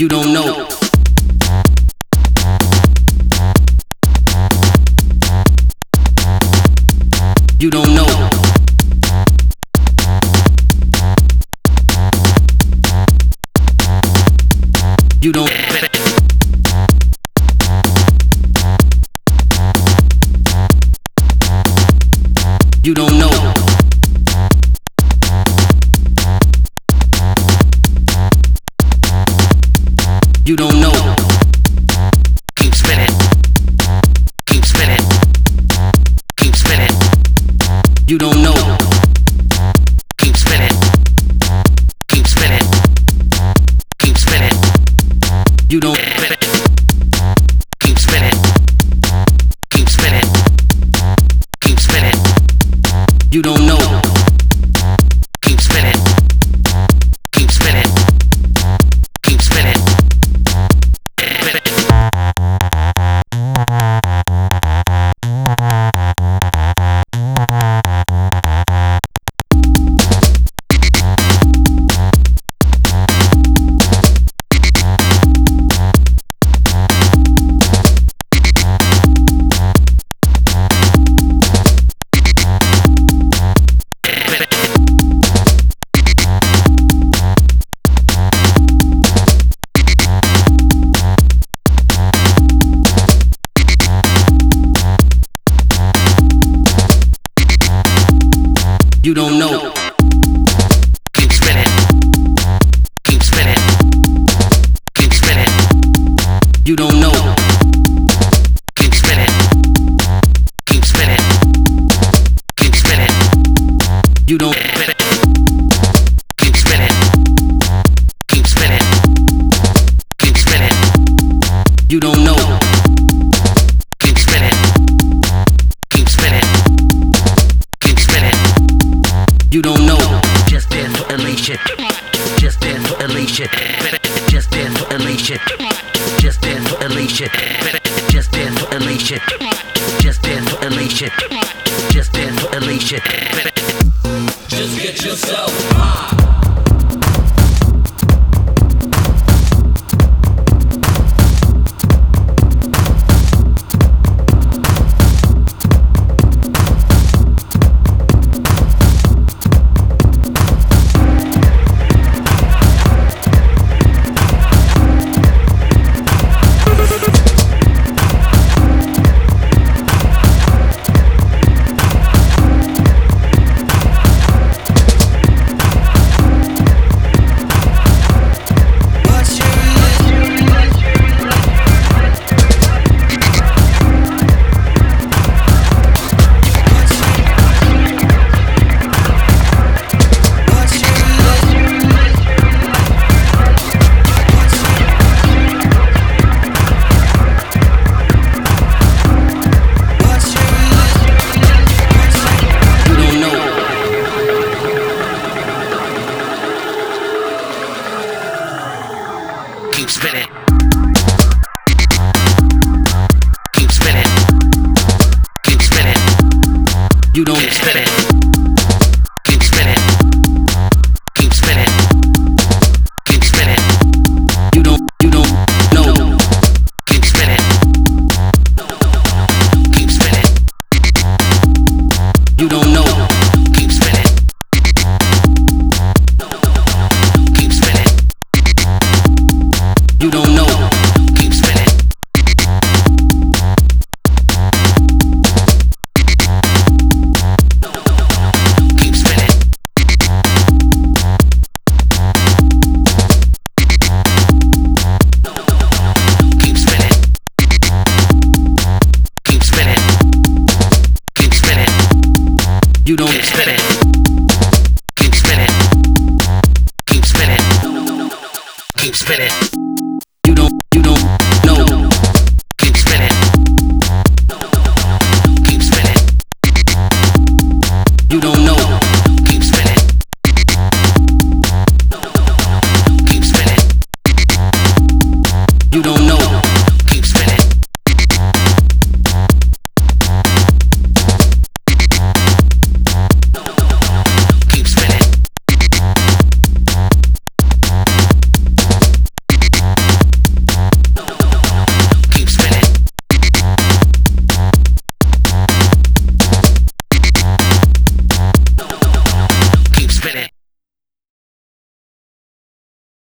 You don't know. You don't know. You don't. You don't know. You don't know. Keep spinning. Keep spinning. Keep spinning. You don't know. Keep spinning. Keep spinning. Keep spinning. You don't. Keep spinning. Keep spinning. Keep spinning. You don't know. Keep spinning. Keep spinning. Keep spinning. You don't know. Keep spinning. Keep spinning. Keep spinning. You don't know. Keep spinning. Keep spinning. Keep spinning. You don't. Keep spinning. Keep spinning. Keep spinning. You don't know. Keep spinning. Keep spinning. Keep spinning. You don't know. Just dance for elation. Just dance for elation. Just dance for elation. Just dance for elation. Just dance for elation. Just dance for elation. Just dance for elation. Just get yourself high. Keep spinning. Keep spinning. Keep spinning. You don't. Keep spinning. Keep spinning. Keep spinning. Keep spinning. You don't. You don't know. Keep spinning. Keep spinning. You don't know. Keep spinning. Keep spinning. You don't know. Keep spinning. Keep spinning. Keep spinning. Keep spinning. Keep spinning. You don't. Keep spinning. Keep spinning. Keep spinning. Keep spinning.